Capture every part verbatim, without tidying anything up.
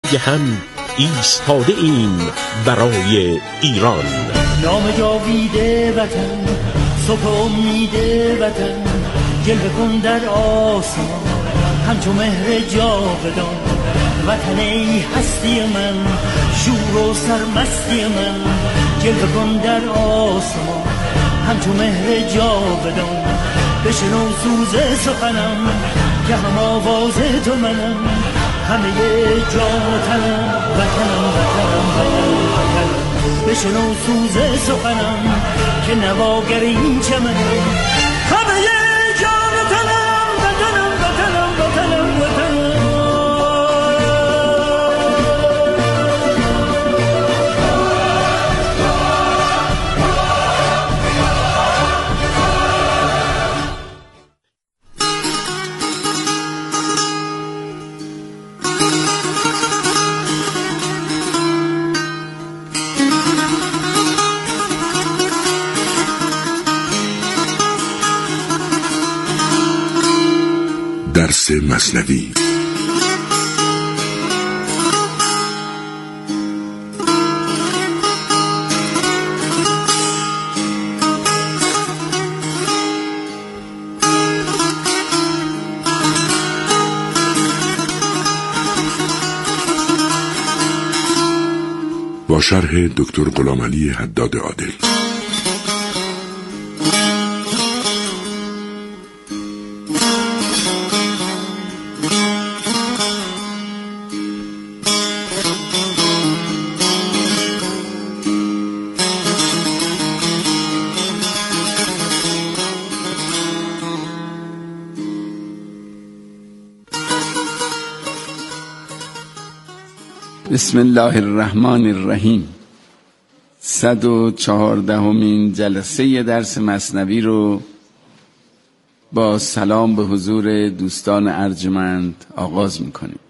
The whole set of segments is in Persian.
هم ایستاده ایم برای ایران. نام جاویده وطن، صبح امید وطن، جلوه کن در آسمان همچو مهر جاودان. وطن ای هستی من، شور و سرمستی من، جلوه کن در آسمان همچو مهر جاودان. بشنو سوز سخنم که هم آواز تو منم، همه جان و تنم، وطنم وطنم وطنم وطنم. بشنو سوز سخنم که نواگر این چمنم، همه جان و تنم، وطنم وطنم وطنم وطنم. درس مثنوی. با شرح دکتر غلامعلی حداد عادل. بسم الله الرحمن الرحیم. صد و چهاردهمین جلسه درس مثنوی رو با سلام به حضور دوستان ارجمند آغاز میکنیم.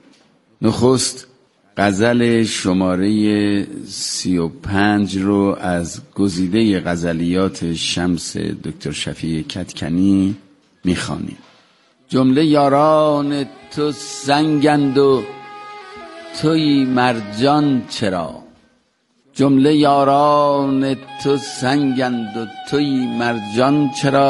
نخست غزل شماره سی و پنج رو از گزیده غزلیات شمس دکتر شفیع کدکنی میخوانیم. جمله یاران تو سنگند و توی مرجان چرا، جمله یاران تو سنگند و توی مرجان چرا،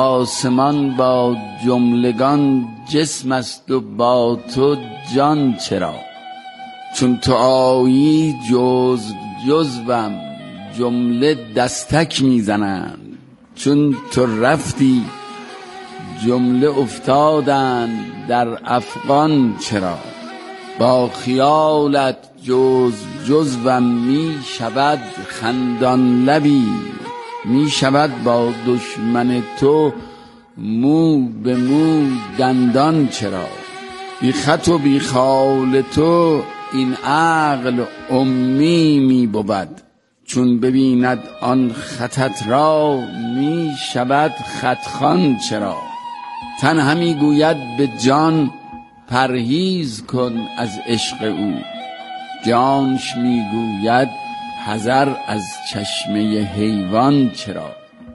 آسمان با جملگان جسم است و با تو جان چرا، چون تو آیی جز جزوم جمله دستک میزنند، چون تو رفتی جمله افتادند در افغان چرا، با خیالت جز جزوم می شود خندان لبی، می شود با دشمن تو مو به مو دندان چرا، بی خط و بی خال تو این عقل امی می بود، چون ببیند آن خطت را می شود خطخوان چرا، تن همی گوید به جان پرهیز کن از عشق او، جانش میگوید حذر از چشمه حیوان چرا،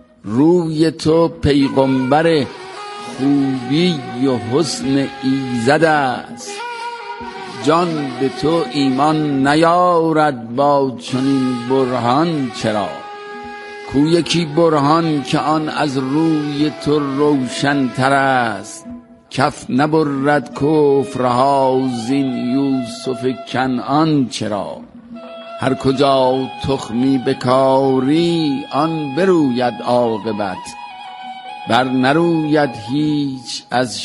روی تو پیغمبر خوبی و حسن ایزد است، جان به تو ایمان نیارد با چنین برهان چرا، کو یکی برهان که آن از روی تو روشن تر است، کف نبرد کفرها زین یوسف کنعان چرا، هر کجا تخمی بکاری آن بروید عاقبت، بر نروید هیچ از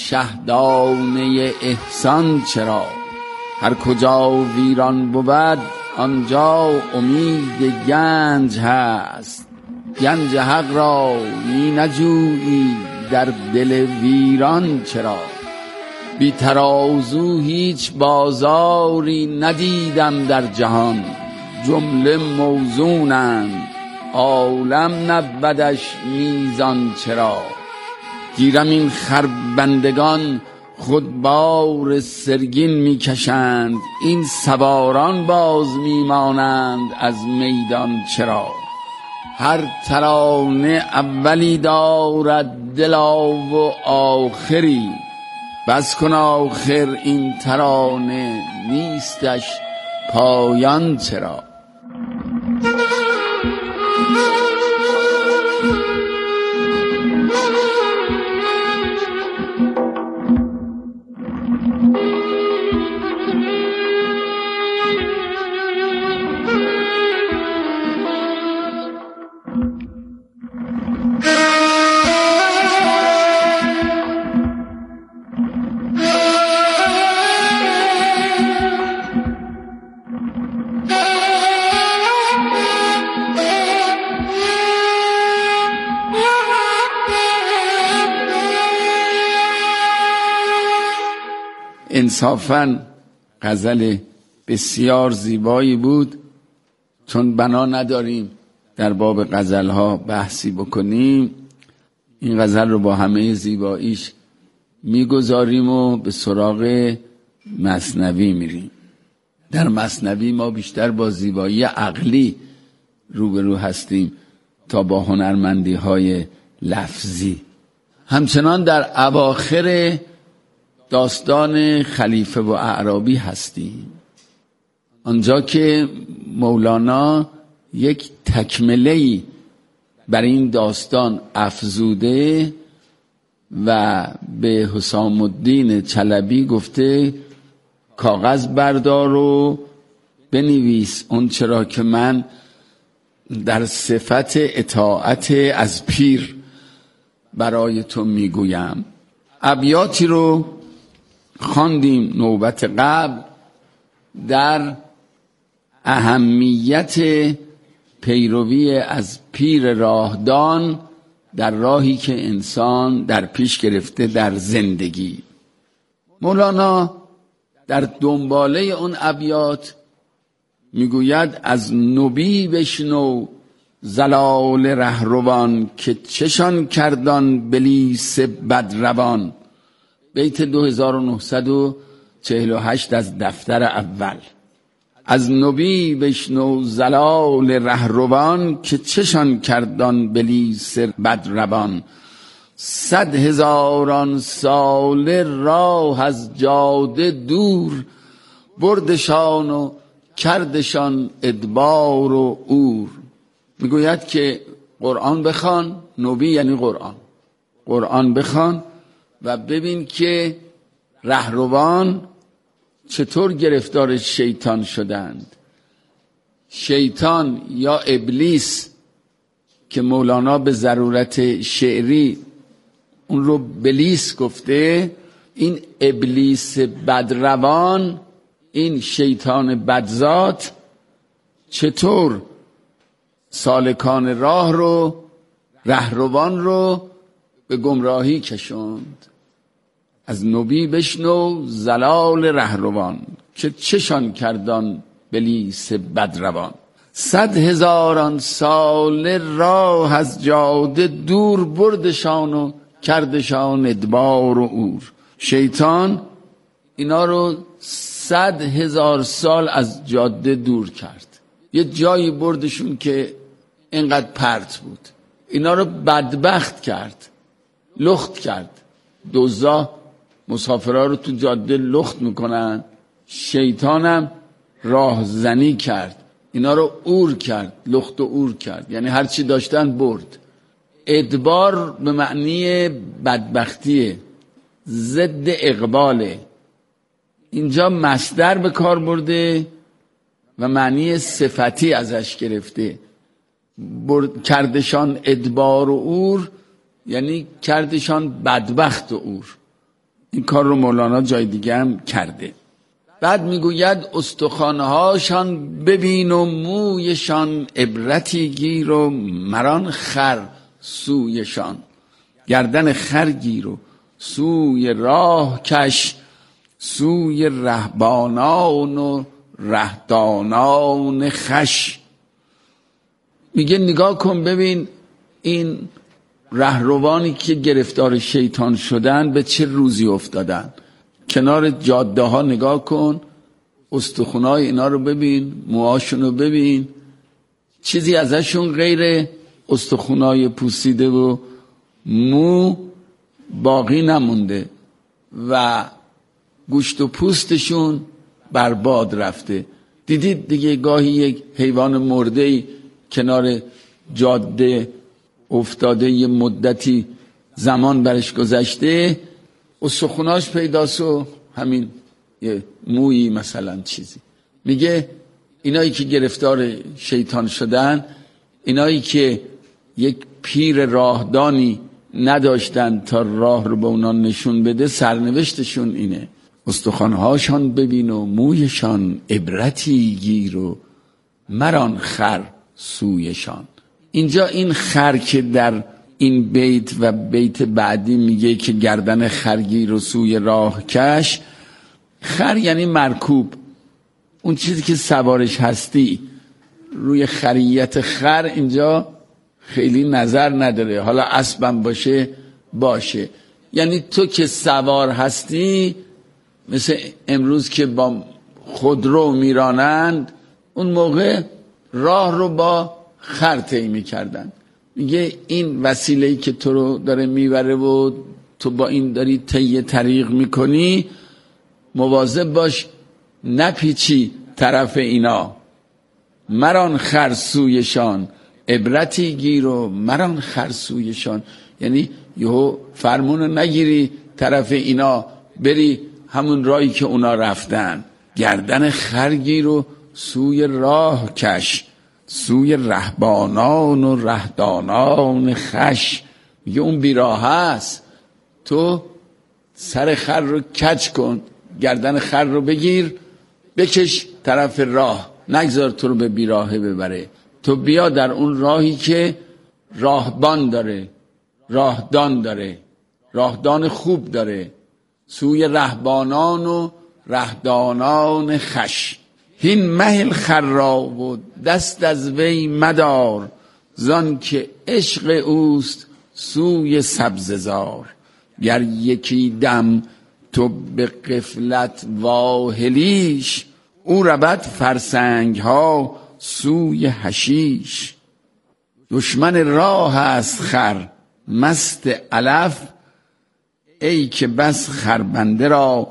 شهدانه احسان چرا، هر کجا ویران بود آنجا امید گنج هست، گنج حق را می نجویی در دل ویران چرا، بی ترازو هیچ بازاری ندیدم در جهان، جمله موزونند عالم نبودش میزان چرا، گیرم این خربندگان خود بار سرگین میکشند، این سواران باز میمانند از میدان چرا، هر ترانه اولی دارد دلا و آخری، بس کن آخر این ترانه نیستش پایان چرا. انصافاً غزل بسیار زیبایی بود. چون بنا نداریم در باب غزلها بحثی بکنیم، این غزل رو با همه زیباییش میگذاریم و به سراغ مثنوی میریم. در مثنوی ما بیشتر با زیبایی عقلی روبرو هستیم تا با هنرمندی های لفظی. همچنان در اواخر داستان خلیفه و اعرابی هستیم، آنجا که مولانا یک تکمله‌ای بر این داستان افزوده و به حسام الدین چلبی گفته کاغذ بردار و بنویس اون چرا که من در صفت اطاعت از پیر برای تو میگویم. ابیاتی رو خواندیم نوبت قبل در اهمیت پیروی از پیر راهدان در راهی که انسان در پیش گرفته در زندگی. مولانا در دنباله اون ابیات میگوید از نبی بشنو زلال رهروان که چشان کردان بلیس بدروان. بیت دو هزار و نهصد و چهل و هشت از دفتر اول. از نبی بشنو زلال رهروان که چشان کردان بلیس بدروان. صد هزاران سال راه از جاده دور بردشان و کردشان ادبار و اور. میگوید که قرآن بخوان، نبی یعنی قرآن، قرآن بخوان و ببین که رهروان چطور گرفتار شیطان شدند. شیطان یا ابلیس که مولانا به ضرورت شعری اون رو بلیس گفته، این ابلیس بدروان، این شیطان بدذات چطور سالکان راه رو، رهروان رو به گمراهی کشوند. از نبی بشنو زلال رهروان که چشان کردان بلیس بدروان. صد هزاران سال راه از جاده دور بردشان و کردشان ادبار و اور. شیطان اینا رو صد هزار سال از جاده دور کرد، یه جایی بردشون که اینقدر پرت بود. اینا رو بدبخت کرد، لخت کرد. دزدا مسافرها رو تو جاده لخت میکنن، شیطانم راهزنی کرد، اینا رو اور کرد، لخت و اور کرد، یعنی هر چی داشتن برد. ادبار به معنی بدبختیه، ضد اقباله. اینجا مصدر به کار برده و معنی صفتی ازش گرفته. برد کردشان ادبار و اور یعنی کردشان بدبخت و اور. این کار رو مولانا جای دیگه هم کرده. بعد میگوید استخوانهاشان ببین و مویشان عبرتی گیر و مران خر سویشان. گردن خر گیر و سوی راه کش، سوی رهبانان و رهدانان خش. میگه نگاه کن ببین این رهروانی که گرفتار شیطان شدن به چه روزی افتادن. کنار جاده ها نگاه کن، استخونای اینا رو ببین، موهاشون رو ببین، چیزی ازشون غیر استخونای پوسیده و مو باقی نمونده. و گوشت و پوستشون برباد رفته. دیدید دیگه گاهی یک حیوان مرده کنار جاده افتاده، یه مدتی زمان برش گذشته، استخوناش پیداست و همین یه مویی مثلا چیزی. میگه اینایی که گرفتار شیطان شدن، اینایی که یک پیر راهدانی نداشتن تا راه رو به اونا نشون بده، سرنوشتشون اینه: استخوانهاشان ببین و مویشان عبرتی گیر و مران خر سویشان. اینجا این خر که در این بیت و بیت بعدی میگه که گردن خرگیر و سوی راه کش، خر یعنی مرکوب، اون چیزی که سوارش هستی. روی خریت خر اینجا خیلی نظر نداره، حالا اسبم باشه باشه، یعنی تو که سوار هستی، مثل امروز که با خودرو میرانند، اون موقع راه رو با خر طی میکردن. میگه این وسیله‌ای که تو رو داره میبره و تو با این داری طی طریق میکنی، مواظب باش نپیچی طرف اینا. مران خرسویشان عبرتی گیر و مران خرسویشان، یعنی یهو فرمونو نگیری طرف اینا بری همون راهی که اونا رفتن. گردن خرگیر و سوی راه کش، سوی رهبانان و رهدانان خش. میگه اون بیراه هست، تو سر خر رو کج کن، گردن خر رو بگیر بکش طرف راه، نگذار تو رو به بیراهه ببره. تو بیا در اون راهی که راهبان داره، راهدان داره، راهدان خوب داره. سوی رهبانان و رهدانان خش. هین مهل خر را و دست از وی مدار، زان که عشق اوست سوی سبززار. گر یکی دم تو به غفلت واهلیش، او ربط فرسنگ ها سوی حشیش. دشمن راه است خر مست علف، ای که بس خربنده را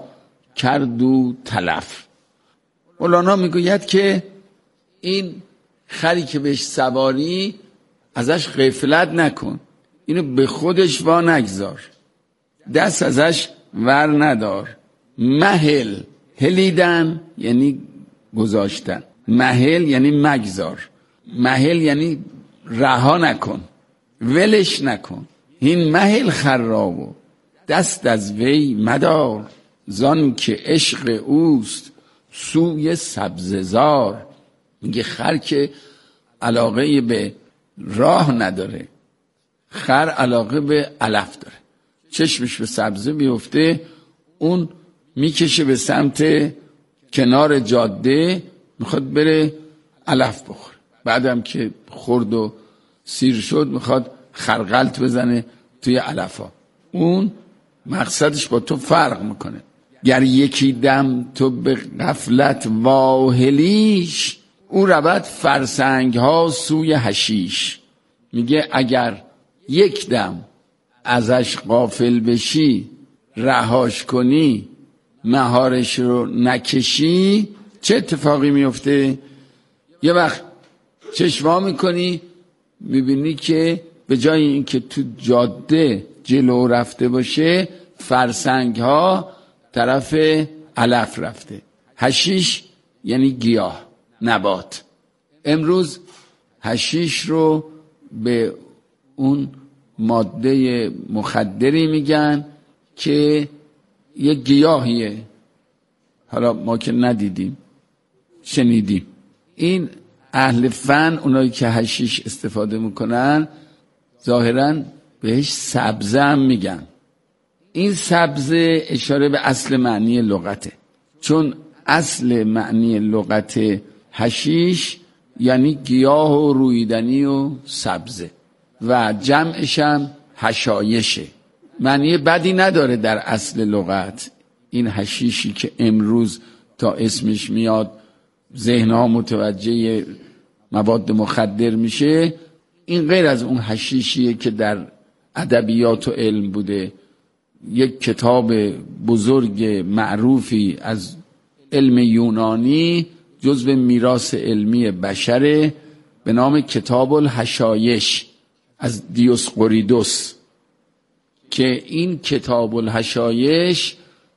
کردو تلف. مولانا میگوید که این خری که بهش سواری ازش غفلت نکن، اینو به خودش وا نگذار، دست ازش ور ندار. مهل، هلیدن یعنی گذاشتن، مهل یعنی مگذار، مهل یعنی رها نکن، ولش نکن. این مهل خر را و دست از وی مدار، زان که عشق اوست سوی سبززار. میگه خر که علاقه به راه نداره، خر علاقه به علف داره. چشمش به سبزه بیفته، اون میکشه به سمت کنار جاده، میخواد بره علف بخوره. بعدم که خورد و سیر شد میخواد خرغلت بزنه توی علفا. اون مقصدش با تو فرق میکنه. گر یکی دم تو به غفلت واهلیش، او ربط فرسنگ ها سوی حشیش. میگه اگر یک دم ازش غافل بشی، رهاش کنی، مهارش رو نکشی، چه اتفاقی میفته؟ یه وقت چشما میکنی میبینی که به جای اینکه تو جاده جلو رفته باشه، فرسنگ ها طرف علف رفته. حشیش یعنی گیاه، نبات. امروز حشیش رو به اون ماده مخدری میگن که یک گیاهیه، حالا ما که ندیدیم شنیدیم. این اهل فن، اونایی که حشیش استفاده میکنن، ظاهراً بهش سبزه هم میگن. این سبزه اشاره به اصل معنی لغته، چون اصل معنی لغت حشیش یعنی گیاه و رویدنی و سبزه و جمعش هم حشایشه. معنی بدی نداره در اصل لغت. این حشیشی که امروز تا اسمش میاد ذهنها متوجه مواد مخدر میشه، این غیر از اون حشیشیه که در ادبیات و علم بوده یک کتاب بزرگ معروفی از علم یونانی جزو میراث علمی بشره به نام کتاب الحشایش از دیوسقوریدوس، که این کتاب الحشایش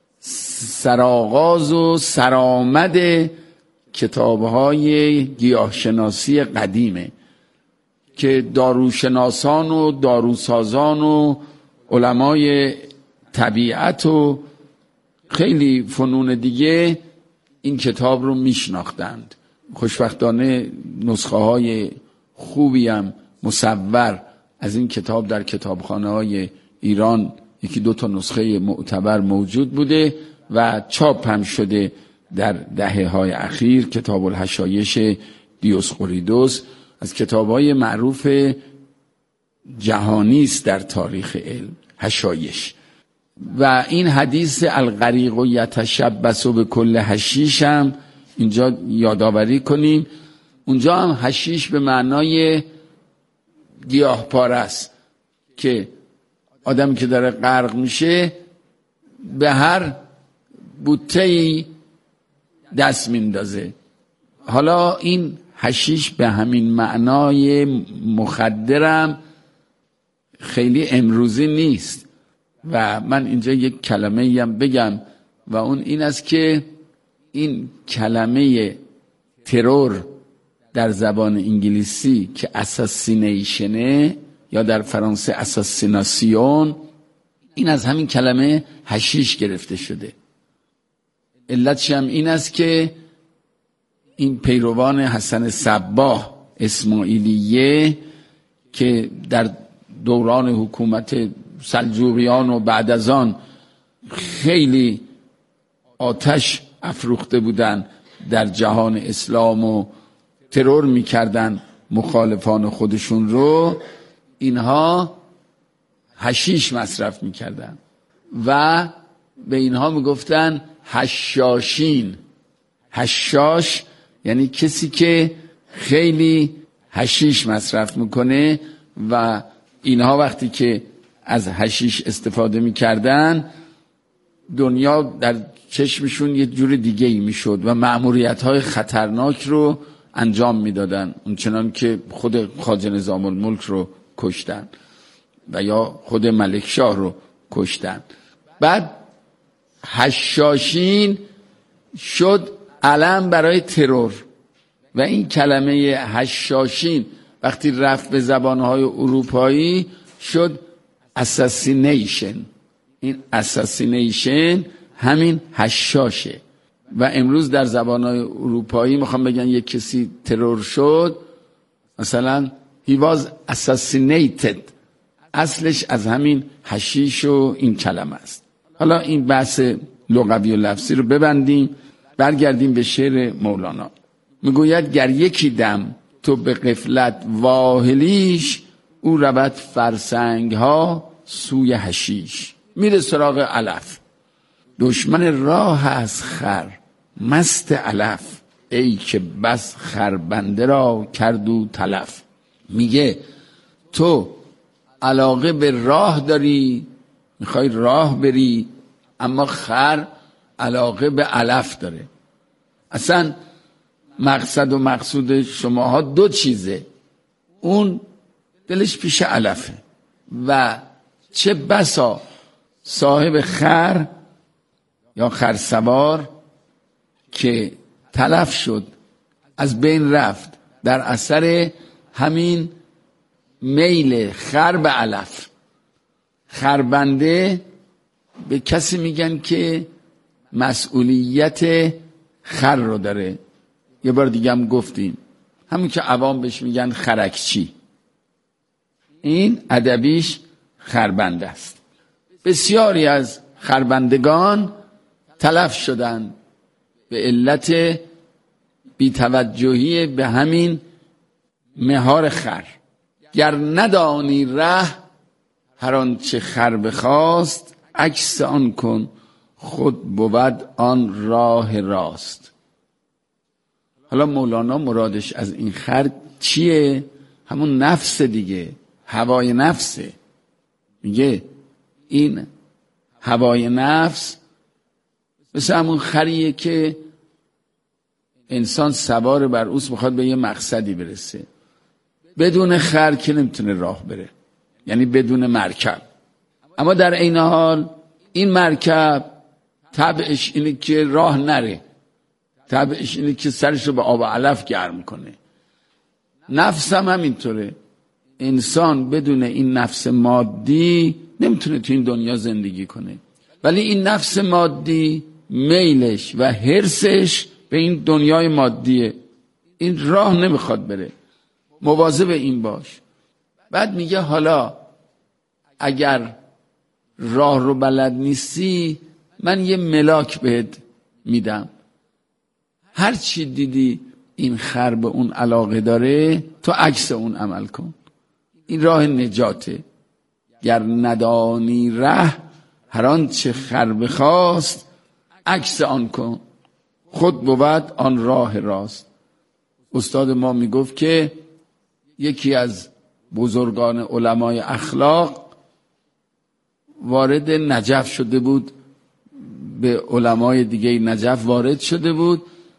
سرآغاز و سرآمد کتاب‌های گیاهشناسی قدیمه که داروشناسان و داروسازان و علمای طبیعت و خیلی فنون دیگه این کتاب رو میشناختند. خوشبختانه نسخه های خوبی هم مصور از این کتاب در کتابخانه های ایران یکی دو تا نسخه معتبر موجود بوده و چاپ هم شده در دهه های اخیر. کتاب الحشایش دیوسقوریدوس از کتاب های معروف جهانی است در تاریخ علم، حشایش. و این حدیث الغریق و یتشبث به کل حشیش هم اینجا یادآوری کنیم. اونجا هم حشیش به معنای گیاه پاره است که آدمی که داره غرق میشه به هر بوته‌ای دست میندازه. حالا این حشیش به همین معنای مخدرم خیلی امروزی نیست و من اینجا یک کلمه هم بگم و اون این است که این کلمه ترور در زبان انگلیسی که اساسینیشنه یا در فرانسه اساسیناسیون، این از همین کلمه حشیش گرفته شده. علتش هم این است که این پیروان حسن صباح اسماعیلیه که در دوران حکومت سلجوقیان و بعد از آن خیلی آتش افروخته بودن در جهان اسلام و ترور میکردن مخالفان خودشون رو، اینها حشیش مصرف میکردن و به اینها میگفتن حشاشین. حشاش یعنی کسی که خیلی حشیش مصرف میکنه و اینها وقتی که از حشیش استفاده میکردن دنیا در چشمشون یه جور دیگه ای میشد و مأموریت‌های خطرناک رو انجام میدادن، اونچنان که خود خواجه نظام الملک رو کشتن و یا خود ملک شاه رو کشتن. بعد حشاشین شد علم برای ترور و این کلمه حشاشین وقتی رفت به زبانهای اروپایی شد اساسینیشن. این اساسینیشن همین حشاشه و امروز در زبانهای اروپایی میخوام بگن یک کسی ترور شد، مثلا he was assassinated، اصلش از همین حشیش و این کلمه است. حالا این بحث لغوی و لفظی رو ببندیم، برگردیم به شعر مولانا. میگوید گر یکی دم تو به غفلت واهلیش، او رود فرسنگ ها سوی حشیش. میره سراغ علف. دشمن راه از خر مست علف، ای که بس خربنده را کردو تلف. میگه تو علاقه به راه داری، میخوای راه بری، اما خر علاقه به علف داره. اصلا مقصد و مقصود شماها دو چیزه، اون دلش پیش علفه و چه بسا صاحب خر یا خرسوار که تلف شد، از بین رفت در اثر همین میل خر به علف. خربنده به کسی میگن که مسئولیت خر رو داره. یه بار دیگه هم گفتیم، همون که عوام بهش میگن خرکچی، این ادبیش خربنده است. بسیاری از خربندگان تلف شدن به علت بی‌توجهی به همین مهار خر. گر ندانی ره هر آنچه خر بخواست، عکس آن کن خود بود آن راه راست. حالا مولانا مرادش از این خر چیه؟ همون نفس دیگه، هوای نفسه. میگه این هوای نفس مثل همون خریه که انسان سوار بر اوست میخواد به یه مقصدی برسه، بدون خر که نمیتونه راه بره، یعنی بدون مرکب. اما در عین حال این مرکب طبعش اینه که راه نره، طبعش اینه که سرش رو به آب و علف گرم کنه. نفس هم همینطوره. انسان بدون این نفس مادی نمیتونه تو این دنیا زندگی کنه، ولی این نفس مادی میلش و حرصش به این دنیای مادیه، این راه نمیخواد بره. مواظب این باش. بعد میگه حالا اگر راه رو بلد نیستی من یه ملاک بهت میدم، هر چی دیدی این خر به اون علاقه داره تو عکس اون عمل کن. این راه نجاته. گر ندانی ره هر آن چه خر بخواست، عکس آن کن خود بود آن راه راست. استاد ما میگفت که یکی از بزرگان علمای اخلاق وارد نجف شده بود، به علمای دیگه نجف وارد شده بود،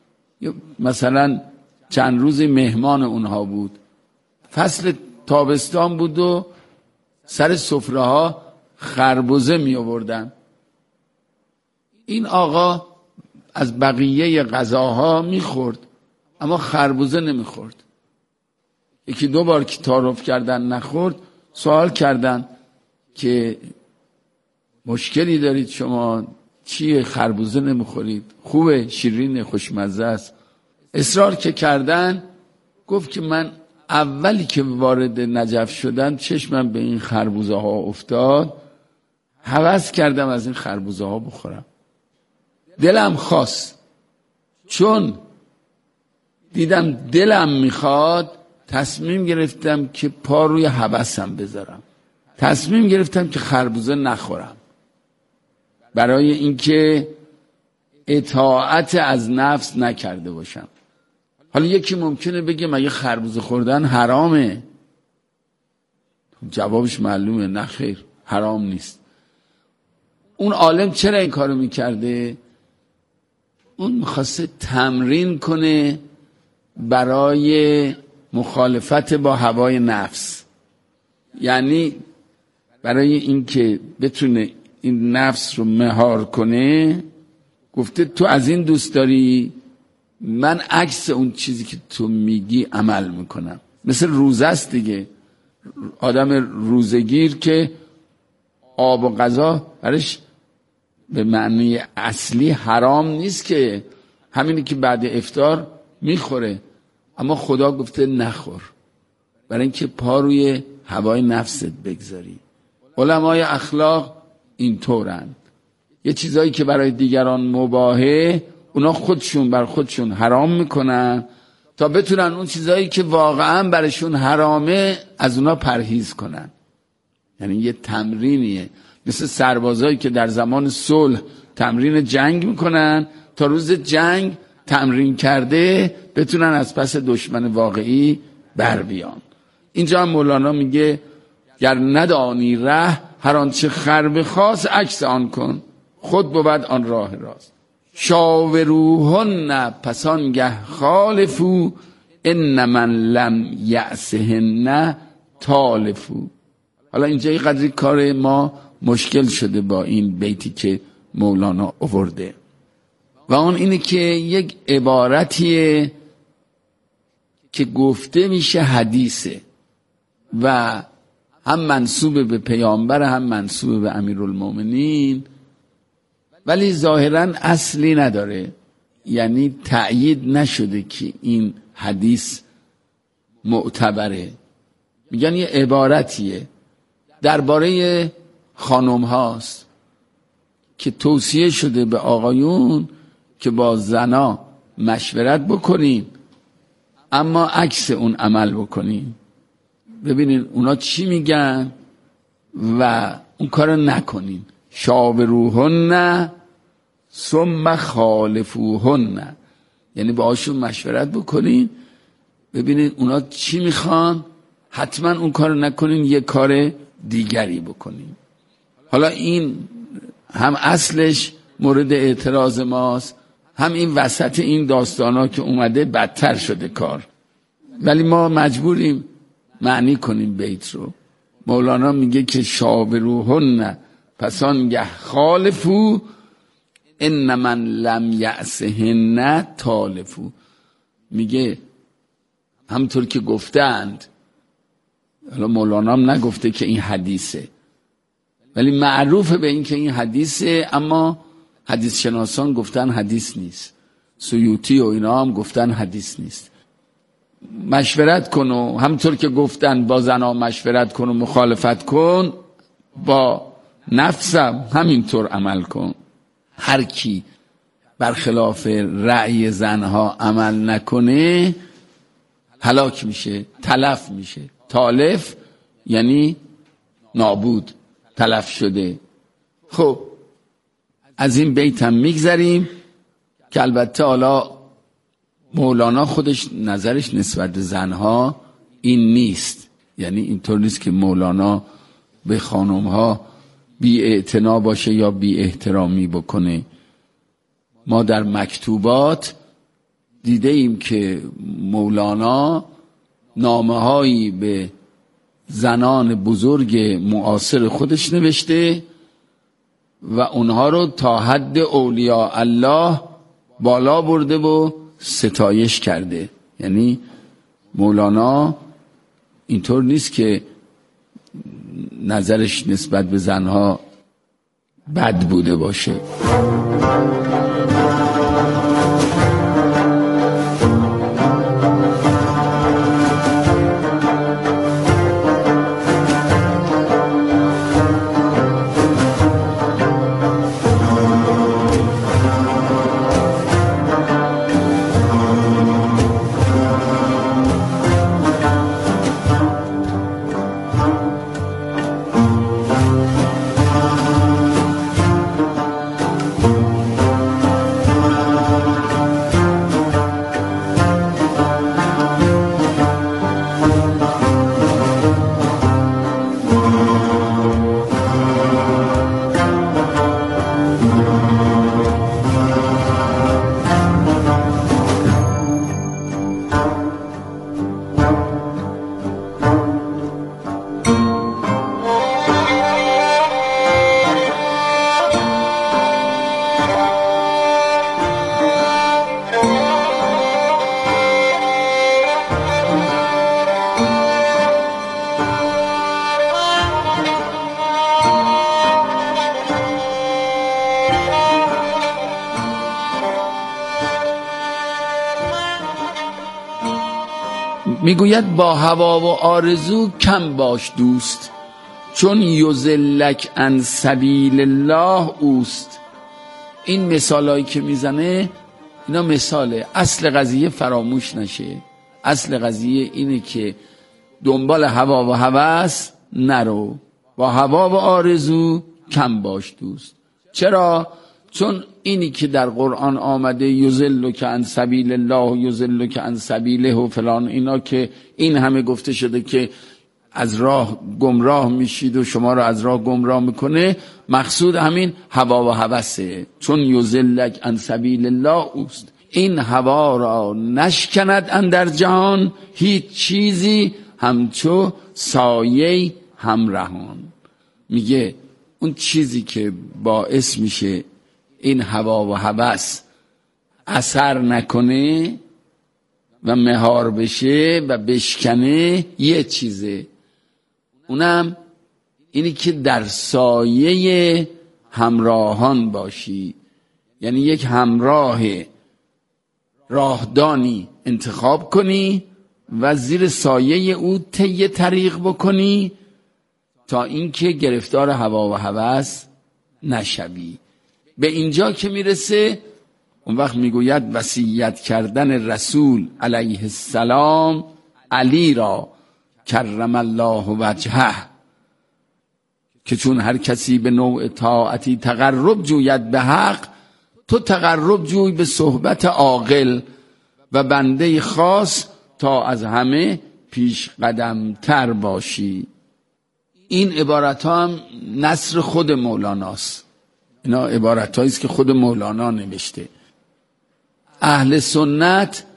مثلا چند روزی مهمان اونها بود، فصل تابستان بود و سر سفره ها خربزه می آوردن. این آقا از بقیه غذاها می خورد اما خربزه نمی خورد. یکی دو بار که تعارف کردن نخورد، سوال کردن که مشکلی دارید شما؟ چیه خربزه نمی خورید؟ خوبه، شیرین، خوشمزه است. اصرار که کردن گفت که من اولی که وارد نجف شدم چشمم به این خربوزه ها افتاد، هوس کردم از این خربوزه ها بخورم، دلم خواست، چون دیدم دلم میخواد تصمیم گرفتم که پا روی هوسم بذارم، تصمیم گرفتم که خربوزه نخورم برای اینکه اطاعت از نفس نکرده باشم. حالا یکی ممکنه بگه مگه خربوزه خوردن حرامه؟ جوابش معلومه، نه خیر، حرام نیست. اون عالم چرا این کارو میکرده؟ اون میخواسته تمرین کنه برای مخالفت با هوای نفس، یعنی برای اینکه بتونه این نفس رو مهار کنه. گفته تو از این دوست داری، من عکس اون چیزی که تو میگی عمل میکنم. مثل روزه است دیگه، آدم روزگیر که آب و غذا برش به معنی اصلی حرام نیست، که همینی که بعد افطار میخوره، اما خدا گفته نخور برای اینکه پا روی هوای نفست بگذاری. علمای اخلاق اینطورند، یه چیزایی که برای دیگران مباهه اونا خودشون بر خودشون حرام میکنن تا بتونن اون چیزایی که واقعا برشون حرامه از اونا پرهیز کنن. یعنی یه تمرینیه، مثل سربازایی که در زمان صلح تمرین جنگ میکنن تا روز جنگ تمرین کرده بتونن از پس دشمن واقعی بر بیان. اینجا هم مولانا میگه گر ندانی ره هر آنچه خر بخواست، عکس آن کن خود بود آن راه راست. شاوروهن پس آنگه خالفو، ان من لم یأسهن تالفو. حالا اینجا یه قدری کار ما مشکل شده با این بیتی که مولانا آورده، و اون اینه که یک عبارتیه که گفته میشه حدیثه و هم منسوب به پیامبر هم منسوب به امیرالمومنین، ولی ظاهراً اصلی نداره، یعنی تأیید نشده که این حدیث معتبره. میگن یه عبارتیه درباره خانم هاست که توصیه شده به آقایون که با زنا مشورت بکنین اما عکس اون عمل بکنین. ببینین اونا چی میگن و اون کارو نکنین. شاوروهن ثم خالفوهن، یعنی باهاشون مشورت بکنین ببینین اونا چی میخوان، حتما اون کارو نکنین، یه کار دیگری بکنین. حالا این هم اصلش مورد اعتراض ماست، هم این وسط این داستانا که اومده بدتر شده کار. ولی ما مجبوریم معنی کنیم بیت رو. مولانا میگه که شاوروهن پس آنگه خالفو ان من لم یأسهن تالفو. میگه همطور که گفتند، حالا مولانا هم نگفته که این حدیثه، ولی معروفه به این که این حدیثه، اما حدیث شناسان گفتن حدیث نیست، سیوطی و اینا هم گفتن حدیث نیست. مشورت کن و همطور که گفتن با زنها مشورت کن و مخالفت کن، با نفسم همینطور عمل کن. هر کی برخلاف رأی زنها عمل نکنه هلاک میشه، تلف میشه. تالف یعنی نابود، تلف شده. خب از این بیت هم میگذریم که البته حالا مولانا خودش نظرش نسبت به زنها این نیست، یعنی اینطور نیست که مولانا به خانمها بی اعتنا باشه یا بی احترامی بکنه. ما در مکتوبات دیده ایم که مولانا نامه هایی به زنان بزرگ معاصر خودش نوشته و اونها رو تا حد اولیاء الله بالا برده و ستایش کرده. یعنی مولانا اینطور نیست که نظرش نسبت به زنها بد بوده باشه. میگوید با هوا و آرزو کم باش دوست، چون یضلک عن سبیل الله اوست. این مثالایی که میزنه اینا مثاله، اصل قضیه فراموش نشه. اصل قضیه اینه که دنبال هوا و هوس نرو، با هوا و آرزو کم باش دوست. چرا؟ چون اینی که در قرآن آمده یضلک عن سبیل الله یضلک عن سبیله و فلان، اینا که این همه گفته شده که از راه گمراه میشید و شما رو از راه گمراه میکنه، مقصود همین هوا و هوسه. چون یضلک عن سبیل الله اوست. این هوا را نشکند اندر جهان هیچ چیزی، همچو سایه همراهان. میگه اون چیزی که باعث میشه این هوا و هوس اثر نکنه و مهار بشه و بشکنه یه چیزه، اونم اینی که در سایه همراهان باشی. یعنی یک همراه راهدانی انتخاب کنی و زیر سایه او طی طریق بکنی تا اینکه گرفتار هوا و هوس نشوی. به اینجا که میرسه اون وقت میگوید وصیت کردن رسول علیه السلام علی را کرم الله وجهه، که چون هر کسی به نوع طاعتی تقرب جوید به حق، تو تقرب جوی به صحبت عاقل و بنده خاص تا از همه پیش قدم تر باشی. این عبارت ها هم نثر خود مولاناست، اینا عبارت هاییست که خود مولانا نوشته. اهل سنت